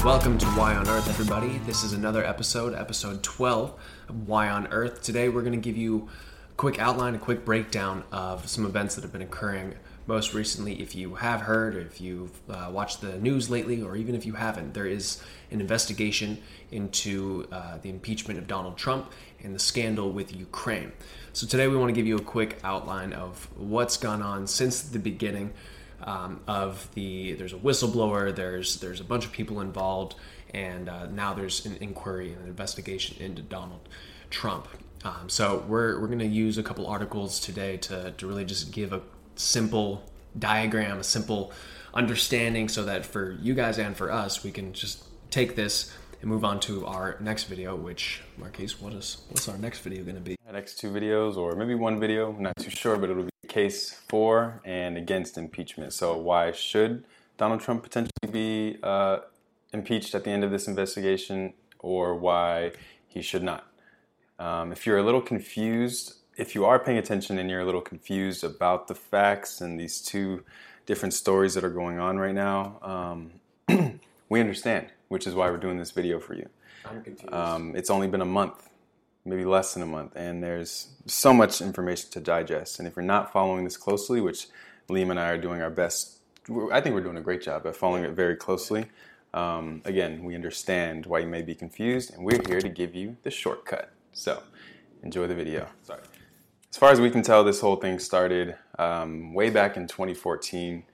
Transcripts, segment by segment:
Welcome to Why on Earth, everybody. This is another episode 12 of Why on Earth. Today we're going to give you a quick outline, a quick breakdown of some events that have been occurring most recently. If you have heard, or if you've watched the news lately, or even if you haven't, there is an investigation into the impeachment of Donald Trump and the scandal with Ukraine. So today we want to give you a quick outline of what's gone on since the beginning there's a whistleblower, there's a bunch of people involved, and now there's an inquiry and an investigation into Donald Trump. So we're going to use a couple articles today to really just give a simple diagram, a simple understanding, so that for you guys and for us, we can just take this and move on to our next video, which, Marquise, what's our next video going to be? Our next two videos, or maybe one video, I'm not too sure, but it'll be case for and against impeachment. So why should Donald Trump potentially be impeached at the end of this investigation, or why he should not? If you're a little confused, if you are paying attention and you're a little confused about the facts and these two different stories that are going on right now, we understand, which is why we're doing this video for you. I'm confused. It's only been a month, maybe less than a month, and there's so much information to digest. And if you're not following this closely, which Liam and I are doing our best, I think we're doing a great job at following it very closely. Again, we understand why you may be confused, and we're here to give you the shortcut. So enjoy the video. Sorry. As far as we can tell, this whole thing started way back in 2014.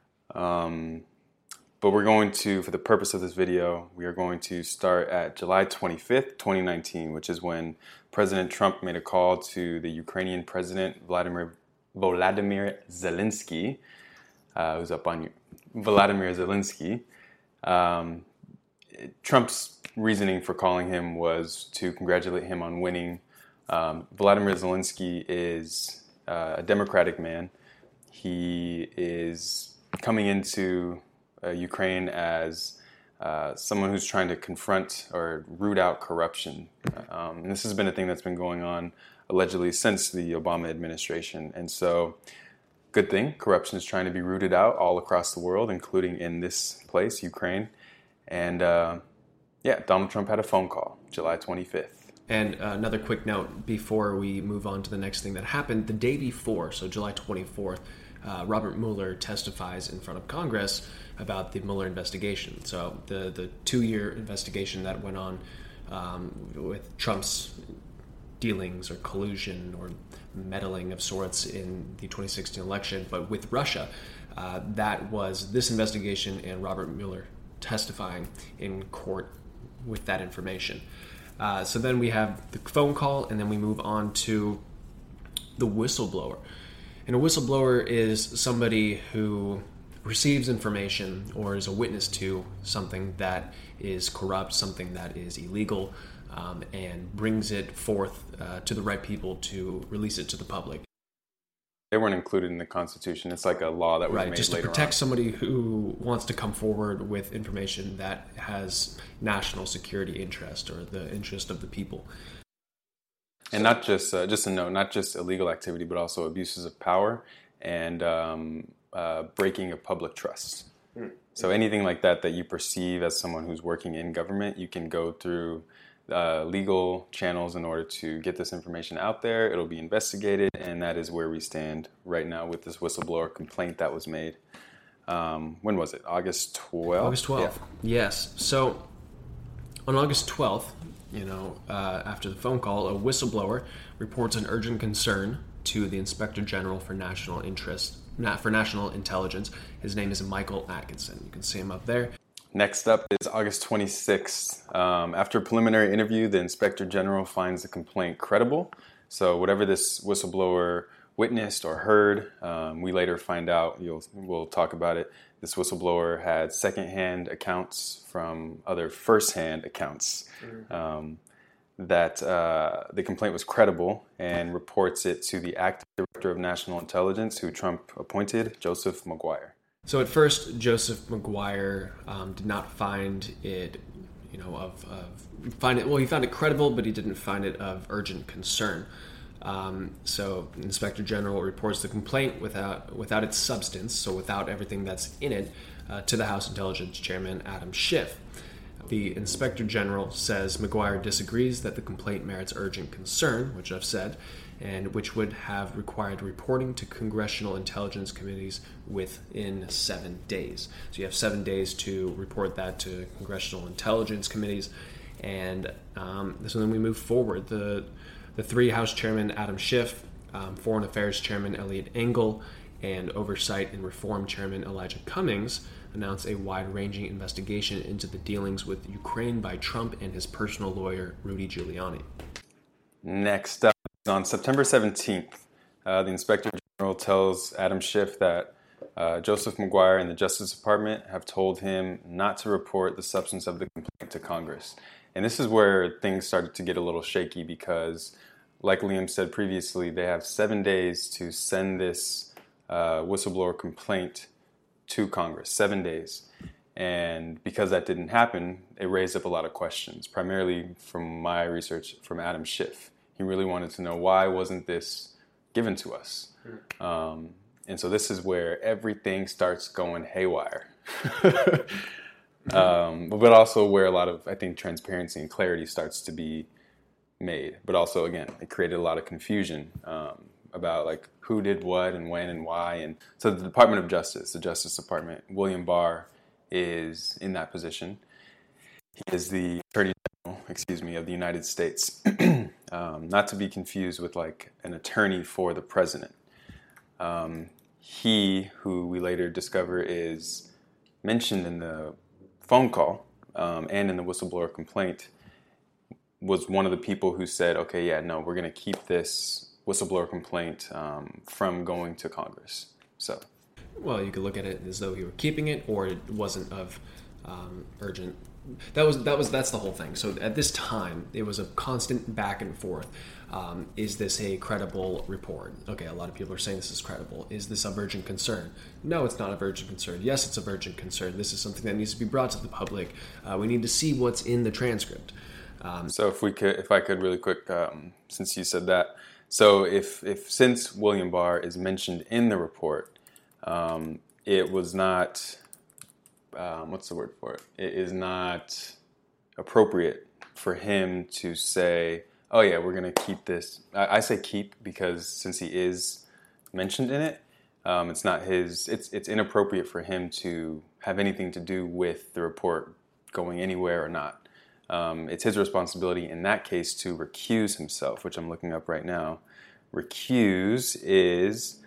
But we're going to, for the purpose of this video, we are going to start at July 25th, 2019, which is when President Trump made a call to the Ukrainian President Volodymyr Zelensky, who's up on you, Volodymyr Zelensky. Trump's reasoning for calling him was to congratulate him on winning. Volodymyr Zelensky is a Democratic man. He is coming into Ukraine as someone who's trying to confront or root out corruption. And this has been a thing that's been going on allegedly since the Obama administration. And so, good thing, corruption is trying to be rooted out all across the world, including in this place, Ukraine. And Donald Trump had a phone call, July 25th. And another quick note before we move on to the next thing that happened. The day before, so July 24th, Robert Mueller testifies in front of Congress about the Mueller investigation. So the 2-year investigation that went on with Trump's dealings or collusion or meddling of sorts in the 2016 election, but with Russia, that was this investigation and Robert Mueller testifying in court with that information. So then we have the phone call, and then we move on to the whistleblower. And a whistleblower is somebody who receives information or is a witness to something that is corrupt, something that is illegal, and brings it forth to the right people to release it to the public. They weren't included in the Constitution. It's like a law that was made later on. Just to protect somebody who wants to come forward with information that has national security interest or the interest of the people. And not just a note, not just illegal activity, but also abuses of power and breaking of public trust. So anything like that you perceive as someone who's working in government, you can go through legal channels in order to get this information out there. It'll be investigated, and that is where we stand right now with this whistleblower complaint that was made. When was it? August 12th? August 12th, yes. So on August 12th, after the phone call, a whistleblower reports an urgent concern to the Inspector General for National Intelligence. His name is Michael Atkinson. You can see him up there. Next up is August 26th. After a preliminary interview, the Inspector General finds the complaint credible. So whatever this whistleblower witnessed or heard, we later find out, we'll talk about it, this whistleblower had secondhand accounts from other firsthand accounts that the complaint was credible, and reports it to the acting Director of National Intelligence, who Trump appointed, Joseph Maguire. So at first, Joseph Maguire did not find it, he found it credible, but he didn't find it of urgent concern. So Inspector General reports the complaint without its substance, so without everything that's in it, to the House Intelligence Chairman Adam Schiff. the Inspector General says McGuire disagrees that the complaint merits urgent concern, which I've said, and which would have required reporting to congressional intelligence committees within 7 days. So you have 7 days to report that to congressional intelligence committees, and so then we move forward. The three House Chairmen, Adam Schiff, Foreign Affairs Chairman Eliot Engel, and Oversight and Reform Chairman Elijah Cummings announced a wide-ranging investigation into the dealings with Ukraine by Trump and his personal lawyer, Rudy Giuliani. Next up, on September 17th, the Inspector General tells Adam Schiff that Joseph McGuire and the Justice Department have told him not to report the substance of the complaint to Congress. And this is where things started to get a little shaky because, like Liam said previously, they have 7 days to send this whistleblower complaint to Congress, 7 days. And because that didn't happen, it raised up a lot of questions, primarily from my research from Adam Schiff. He really wanted to know, why wasn't this given to us? And so this is where everything starts going haywire. But also where a lot of, I think, transparency and clarity starts to be made. But also, again, it created a lot of confusion about like who did what and when and why. And so the Department of Justice, the Justice Department, William Barr is in that position. He is the Attorney General, of the United States. Not to be confused with like an attorney for the president. He, who we later discover is mentioned in the phone call and in the whistleblower complaint, was one of the people who said, okay, yeah, no, we're going to keep this whistleblower complaint from going to Congress. So, well, you could look at it as though he were keeping it, or it wasn't of urgent. That's the whole thing. So at this time, it was a constant back and forth. Is this a credible report? Okay, a lot of people are saying this is credible. Is this of urgent concern? No, it's not of urgent concern. Yes, it's of urgent concern. This is something that needs to be brought to the public. We need to see what's in the transcript. So if I could really quick, since you said that. So since William Barr is mentioned in the report, it was not, what's the word for it? It is not appropriate for him to say, oh yeah, we're going to keep this. I say keep because since he is mentioned in it, it's not his, it's inappropriate for him to have anything to do with the report going anywhere or not. It's his responsibility in that case to recuse himself, which I'm looking up right now. Recuse is,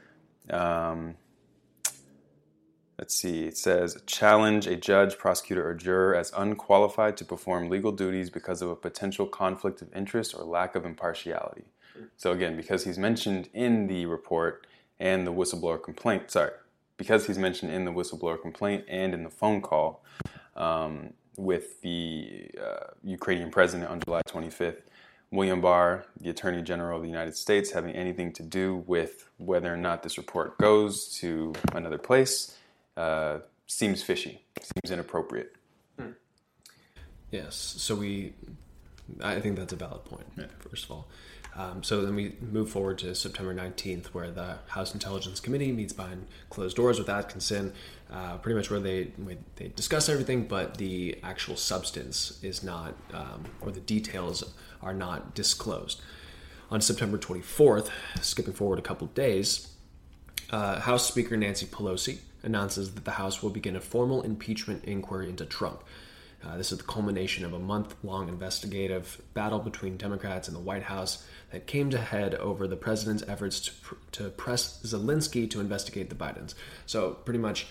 let's see, it says challenge a judge, prosecutor, or juror as unqualified to perform legal duties because of a potential conflict of interest or lack of impartiality. So again, because he's mentioned in the report and the whistleblower complaint, because he's mentioned in the whistleblower complaint and in the phone call, with the Ukrainian president on July 25th, William Barr, the Attorney General of the United States, having anything to do with whether or not this report goes to another place seems fishy, seems inappropriate. Yes, so I think that's a valid point, first of all. So then we move forward to September 19th, where the House Intelligence Committee meets behind closed doors with Atkinson, pretty much where they discuss everything, but the actual substance is not, or the details are not disclosed. On September 24th, skipping forward a couple of days, House Speaker Nancy Pelosi announces that the House will begin a formal impeachment inquiry into Trump. This is the culmination of a month-long investigative battle between Democrats and the White House that came to head over the president's efforts to press Zelensky to investigate the Bidens. So pretty much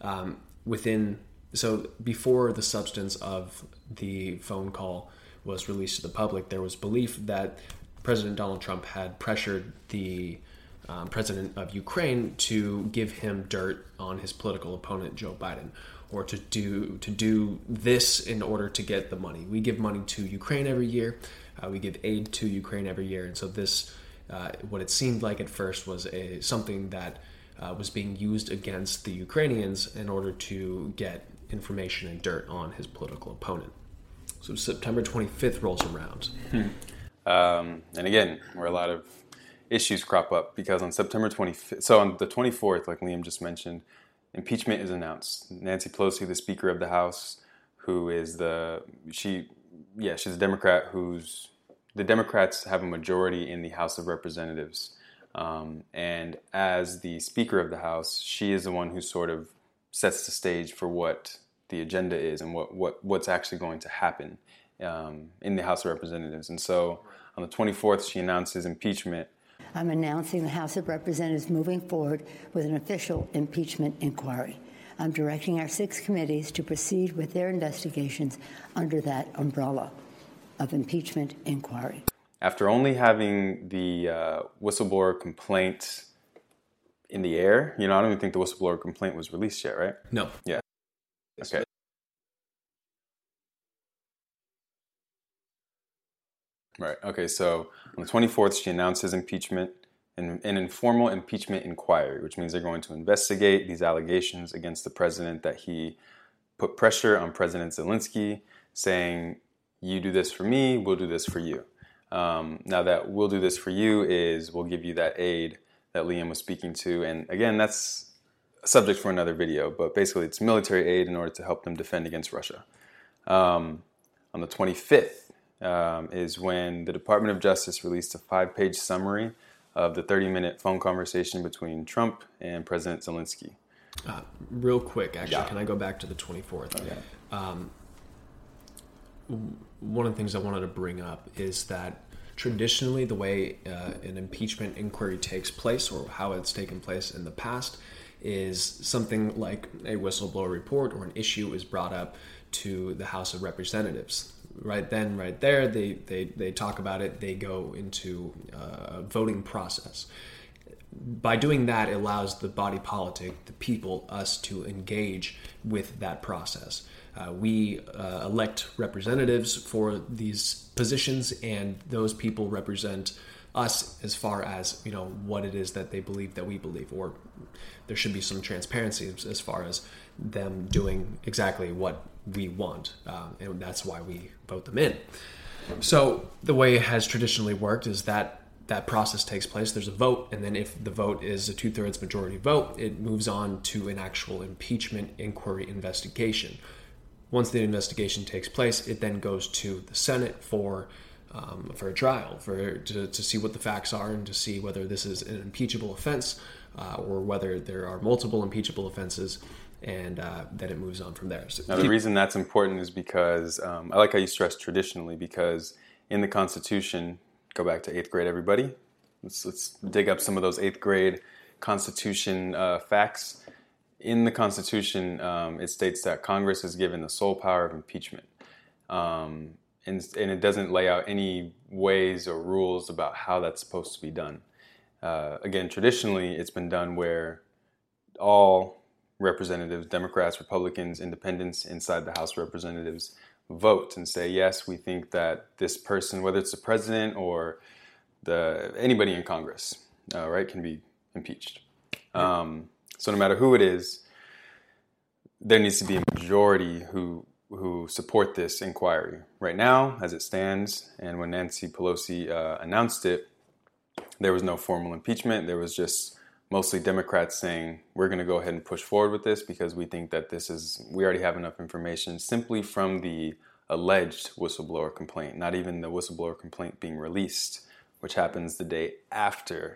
before the substance of the phone call was released to the public, there was belief that President Donald Trump had pressured the president of Ukraine to give him dirt on his political opponent, Joe Biden, or to do this in order to get the money. We give money to Ukraine every year. We give aid to Ukraine every year. And so this, what it seemed like at first was something that was being used against the Ukrainians in order to get information and dirt on his political opponent. So September 25th rolls around. And again, where a lot of issues crop up, because on September 25th, so on the 24th, like Liam just mentioned, impeachment is announced. Nancy Pelosi, the Speaker of the House, who is she's a Democrat the Democrats have a majority in the House of Representatives. And as the Speaker of the House, she is the one who sort of sets the stage for what the agenda is and what's actually going to happen in the House of Representatives. And so on the 24th, she announces impeachment. I'm announcing the House of Representatives moving forward with an official impeachment inquiry. I'm directing our 6 committees to proceed with their investigations under that umbrella of impeachment inquiry. After only having the whistleblower complaint in the air, I don't even think the whistleblower complaint was released yet, right? No. Yeah. Okay. Right. Okay. So on the 24th, she announces impeachment, an informal impeachment inquiry, which means they're going to investigate these allegations against the president that he put pressure on President Zelensky, saying, "You do this for me, we'll do this for you." Now that "we'll do this for you" is we'll give you that aid that Liam was speaking to, and again, that's a subject for another video. But basically, it's military aid in order to help them defend against Russia. On the 25th. Is when the Department of Justice released a 5-page summary of the 30-minute phone conversation between Trump and President Zelensky. Real quick, actually, Can I go back to the 24th? Okay. One of the things I wanted to bring up is that traditionally the way an impeachment inquiry takes place, or how it's taken place in the past, is something like a whistleblower report or an issue is brought up to the House of Representatives. Right then, right there, they talk about it, they go into a voting process. By doing that, it allows the body politic, the people, us, to engage with that process. We elect representatives for these positions, and those people represent us as far as what it is that they believe that we believe, or there should be some transparency as far as them doing exactly what we want, and that's why we vote them in. So the way it has traditionally worked is that process takes place. There's a vote, and then if the vote is a 2/3 majority vote, it moves on to an actual impeachment inquiry investigation. Once the investigation takes place, it then goes to the Senate for a trial, to see what the facts are and to see whether this is an impeachable offense or whether there are multiple impeachable offenses, and then it moves on from there. So now, the reason that's important is because I like how you stress traditionally, because in the Constitution, go back to 8th grade, everybody. Let's dig up some of those 8th grade Constitution facts. In the Constitution, it states that Congress is given the sole power of impeachment. And it doesn't lay out any ways or rules about how that's supposed to be done. Again, traditionally, it's been done where all representatives, Democrats, Republicans, Independents inside the House of Representatives vote and say, yes, we think that this person, whether it's the president or anybody in Congress, can be impeached. So no matter who it is, there needs to be a majority who support this inquiry. Right now, as it stands, and when Nancy Pelosi announced it, there was no formal impeachment. There was just mostly Democrats saying, we're going to go ahead and push forward with this because we think that we already have enough information simply from the alleged whistleblower complaint, not even the whistleblower complaint being released, which happens the day after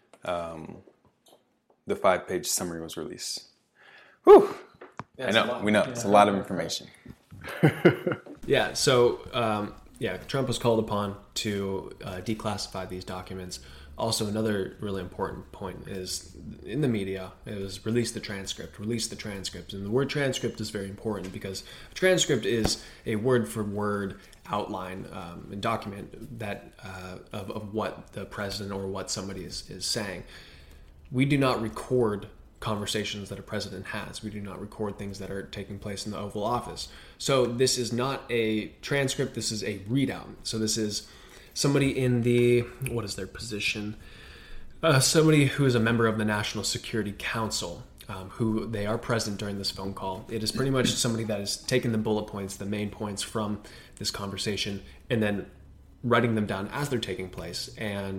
the 5-page summary was released. Whew! I know, we know, it's a lot of information. Yeah, so Trump was called upon to declassify these documents. Also, another really important point is in the media, it was release the transcript. And the word transcript is very important because a transcript is a word-for-word outline and document that of what the president or what somebody is saying. We do not record conversations that a president has. We do not record things that are taking place in the Oval Office. So this is not a transcript, this is a readout. So this is somebody in what is their position? Somebody who is a member of the National Security Council, who they are present during this phone call. It is pretty much somebody that is taking the bullet points, the main points from this conversation, and then writing them down as they're taking place and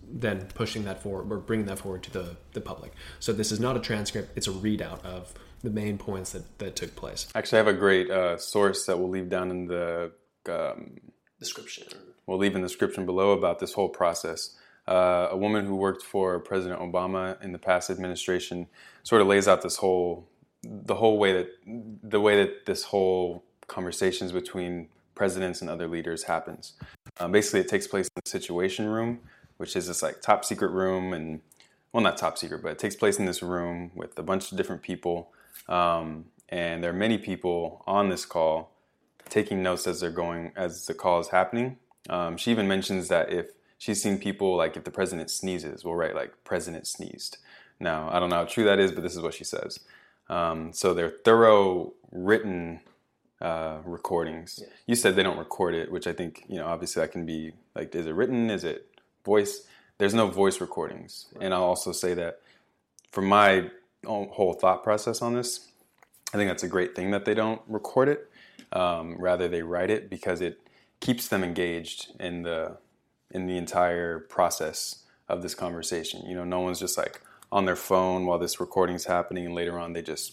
then pushing that forward or bringing that forward to the public. So this is not a transcript, it's a readout of the main points that took place. Actually, I have a great source that we'll leave down in the Description. We'll leave in the description below about this whole process. A woman who worked for President Obama in the past administration sort of lays out the way that this whole conversations between presidents and other leaders happens. Basically, it takes place in the Situation Room, which is this like top secret room, and well, not top secret, but it takes place in this room with a bunch of different people, and there are many people on this call taking notes as the call is happening. She even mentions that if she's seen people, like if the president sneezes, we'll write like "president sneezed." Now, I don't know how true that is, but this is what she says. So they're thorough written recordings. Yeah. You said they don't record it, which I think, obviously that can be like, is it written? Is it voice? There's no voice recordings. Right. And I'll also say that for my whole thought process on this, I think that's a great thing that they don't record it. Rather they write it, because it keeps them engaged in the entire process of this conversation. No one's just like on their phone while this recording's happening, and later on they just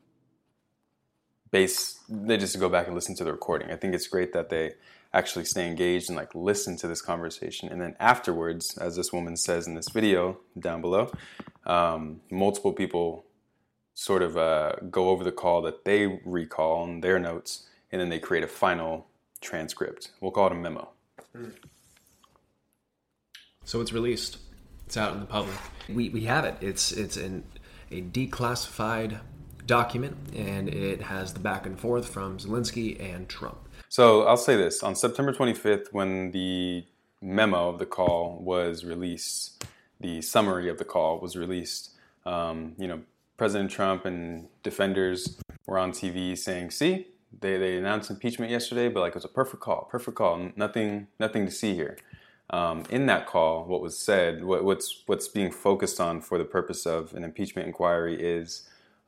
go back and listen to the recording. I think it's great that they actually stay engaged and like listen to this conversation. And then afterwards, as this woman says in this video down below, multiple people sort of go over the call that they recall in their notes, and then they create a final transcript. We'll call it a memo. So it's released. It's out in the public. We have it. It's a declassified document, and it has the back and forth from Zelensky and Trump. So I'll say this. On September 25th, when the memo of the call was released, the summary of the call was released, President Trump and defenders were on TV saying, see, they announced impeachment yesterday, but like it was a perfect call, nothing to see here. In that call, what was said, what's being focused on for the purpose of an impeachment inquiry is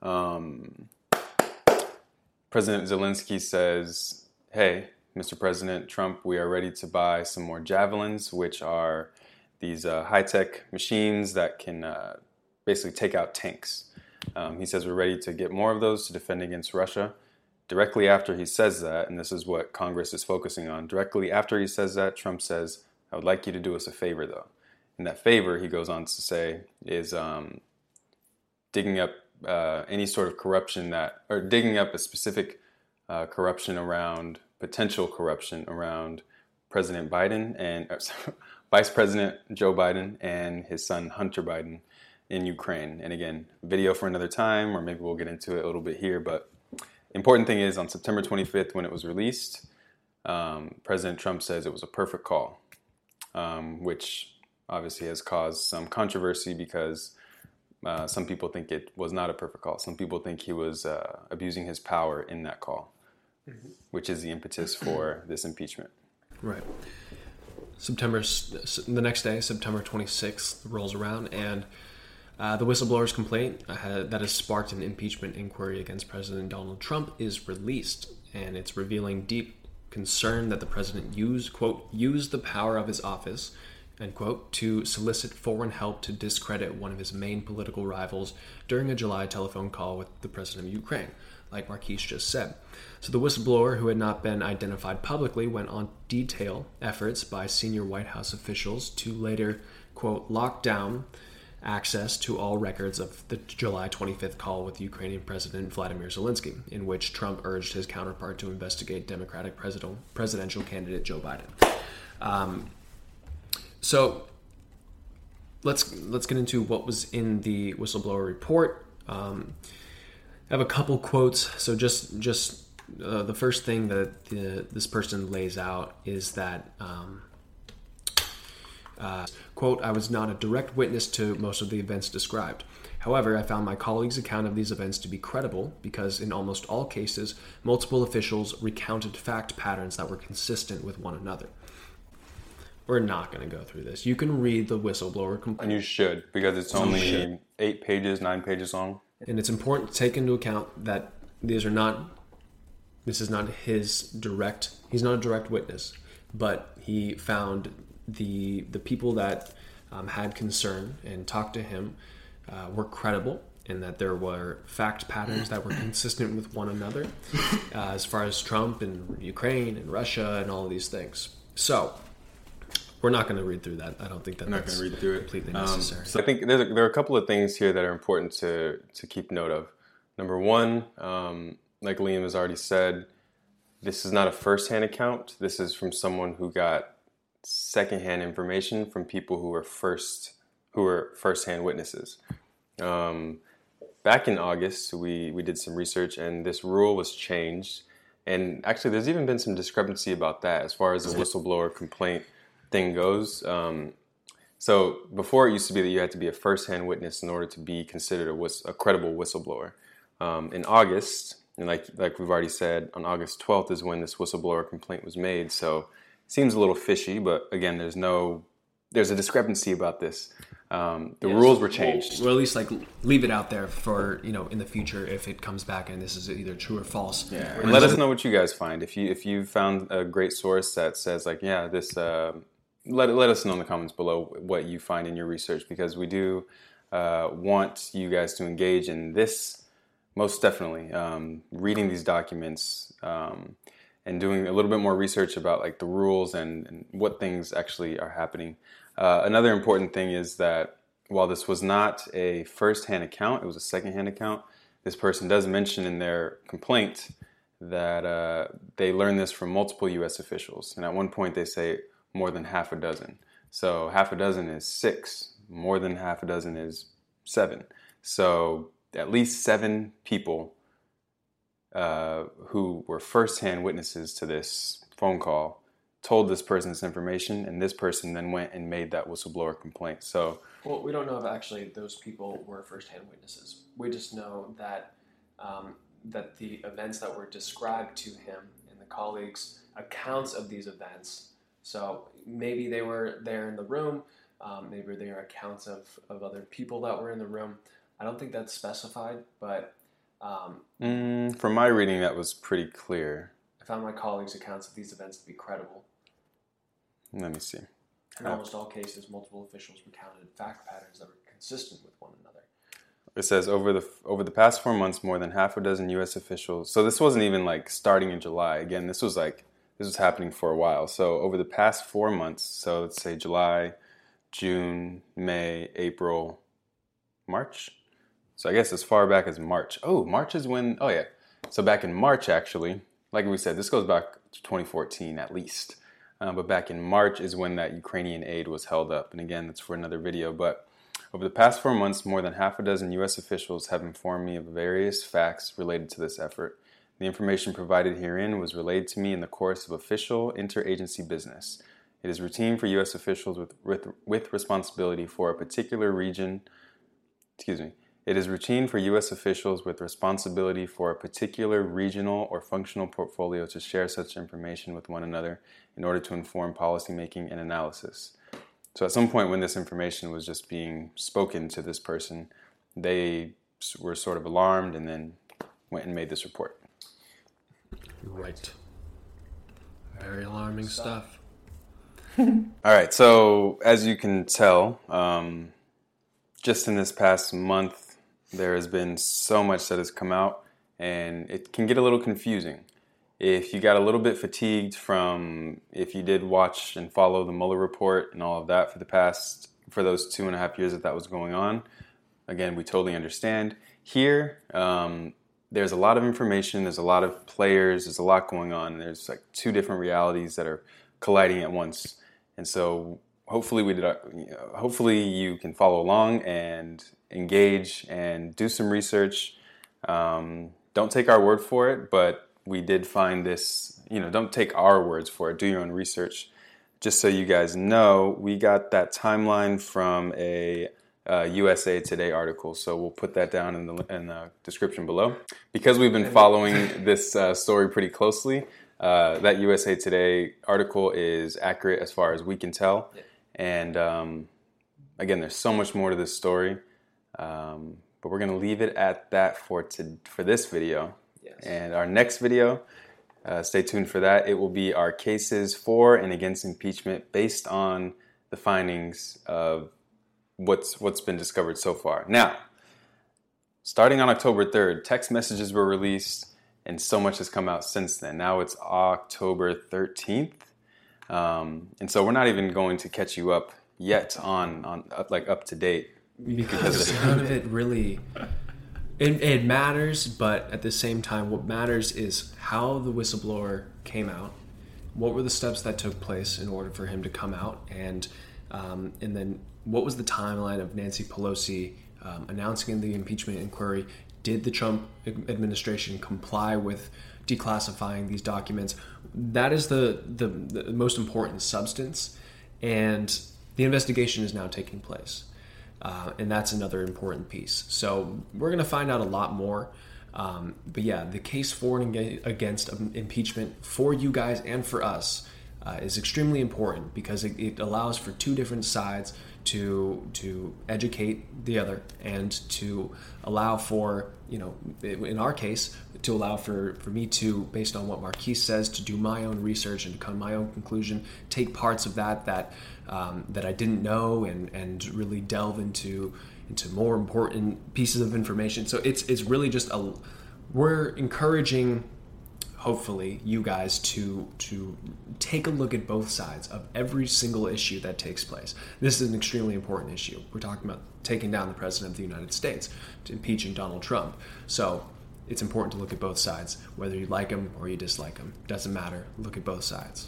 President Zelensky says, hey, Mr. President Trump, we are ready to buy some more Javelins, which are these high-tech machines that can basically take out tanks. He says we're ready to get more of those to defend against Russia. Directly after he says that, and this is what Congress is focusing on, directly after he says that, Trump says, I would like you to do us a favor, though. And that favor, he goes on to say, is digging up any sort of corruption or digging up a specific potential corruption around President Biden and Vice President Joe Biden and his son Hunter Biden in Ukraine. And again, video for another time, or maybe we'll get into it a little bit here, but important thing is on September 25th, when it was released, President Trump says it was a perfect call, which obviously has caused some controversy because some people think it was not a perfect call. Some people think he was abusing his power in that call, which is the impetus for this impeachment. Right. The next day, September 26th, rolls around, and the whistleblower's complaint that has sparked an impeachment inquiry against President Donald Trump is released, and it's revealing deep concern that the president used the power of his office, end quote, to solicit foreign help to discredit one of his main political rivals during a July telephone call with the president of Ukraine, like Marquise just said. So the whistleblower, who had not been identified publicly, went on to detail efforts by senior White House officials to later, quote, lock down access to all records of the July 25th call with Ukrainian President Vladimir Zelensky, in which Trump urged his counterpart to investigate Democratic presidential candidate Joe Biden. So let's get into what was in the whistleblower report. I have a couple quotes. So just the first thing that this person lays out is that quote, I was not a direct witness to most of the events described. However, I found my colleagues' account of these events to be credible because in almost all cases, multiple officials recounted fact patterns that were consistent with one another. We're not going to go through this. You can read the whistleblower complaint. And you should, because it's only 9 pages long. And it's important to take into account that this is not he's not a direct witness, but he found the people that had concern and talked to him were credible, and that there were fact patterns that were consistent with one another as far as Trump and Ukraine and Russia and all of these things. So we're not going to read through that. I don't think that I'm not going to read through it. Completely necessary. So I think there are a couple of things here that are important to keep note of. Number one, like Liam has already said, this is not a first-hand account. This is from someone who got second-hand information from people who were first-hand witnesses. Back in August, we did some research, and this rule was changed. And actually, there's even been some discrepancy about that as far as the whistleblower complaint thing goes. So before, it used to be that you had to be a first-hand witness in order to be considered a credible whistleblower. In August, and like we've already said, on August 12th is when this whistleblower complaint was made. So it seems a little fishy, but again, there's a discrepancy about this. Rules were changed. Well, at least leave it out there for in the future if it comes back and this is either true or false. Yeah. And let us know what you guys find. If you found a great source that says this, let us know in the comments below what you find in your research, because we do want you guys to engage in this. Most definitely, reading these documents and doing a little bit more research about the rules and what things actually are happening. Another important thing is that while this was not a first-hand account, it was a second-hand account. This person does mention in their complaint that they learned this from multiple U.S. officials. And at one point they say more than half a dozen. So half a dozen is 6. More than half a dozen is 7. So at least 7 people who were first-hand witnesses to this phone call told this person this information, and this person then went and made that whistleblower complaint. So, well, we don't know if actually those people were first-hand witnesses. We just know that that the events that were described to him and the colleagues' accounts of these events. So maybe they were there in the room. Maybe they are accounts of other people that were in the room. I don't think that's specified, but from my reading, that was pretty clear. I found my colleagues' accounts of these events to be credible. Let me see. In almost all cases, multiple officials recounted fact patterns that were consistent with one another. It says over the past 4 months, more than half a dozen U.S. officials. So this wasn't even starting in July. Again, this was happening for a while. So over the past 4 months, so let's say July, June, May, April, March. So I guess as far back as March. Oh, March is when. Oh yeah. So back in March, actually, like we said, this goes back to 2014 at least. But back in March is when that Ukrainian aid was held up. And again, that's for another video. But over the past 4 months, more than half a dozen U.S. officials have informed me of various facts related to this effort. The information provided herein was relayed to me in the course of official interagency business. It is routine for U.S. officials with responsibility for a particular region. It is routine for U.S. officials with responsibility for a particular regional or functional portfolio to share such information with one another in order to inform policymaking and analysis. So at some point when this information was just being spoken to this person, they were sort of alarmed and then went and made this report. Right. Very alarming stuff. All right, so as you can tell, just in this past month, there has been so much that has come out, and it can get a little confusing. If you got a little bit fatigued from, if you did watch and follow the Mueller report and all of that for those 2.5 years that was going on, again, we totally understand. Here, there's a lot of information, there's a lot of players, there's a lot going on. There's 2 different realities that are colliding at once. And so hopefully you can follow along and engage and do some research. Don't take our word for it, but we did find this, don't take our words for it. Do your own research. Just so you guys know, we got that timeline from a USA Today article, so we'll put that down in the description below. Because we've been following this story pretty closely, that USA Today article is accurate as far as we can tell. Yeah. And again, there's so much more to this story, but we're going to leave it at that for this video. Yes. And our next video, stay tuned for that. It will be our cases for and against impeachment based on the findings of what's been discovered so far. Now, starting on October 3rd, text messages were released, and so much has come out since then. Now it's October 13th, and so we're not even going to catch you up yet on up to date, because none of it really it matters. But at the same time, what matters is how the whistleblower came out. What were the steps that took place in order for him to come out, and then what was the timeline of Nancy Pelosi announcing the impeachment inquiry? Did the Trump administration comply with declassifying these documents? That is the most important substance, and the investigation is now taking place, and that's another important piece. So we're going to find out a lot more. But yeah, the case for and against impeachment for you guys and for us is extremely important, because it allows for two different sides to educate the other, and to allow for, in our case, to allow for me to, based on what Marquise says, to do my own research and to come to my own conclusion, take parts of that I didn't know, and really delve into more important pieces of information. So it's really just we're encouraging, hopefully, you guys to take a look at both sides of every single issue that takes place. This is an extremely important issue. We're talking about taking down the President of the United States, impeaching Donald Trump. So it's important to look at both sides, whether you like him or you dislike him. Doesn't matter. Look at both sides.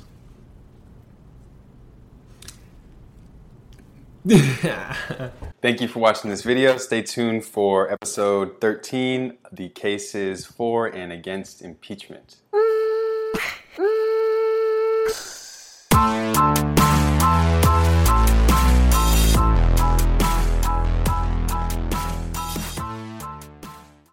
Thank you for watching this video. Stay tuned for episode 13, the cases for and against impeachment.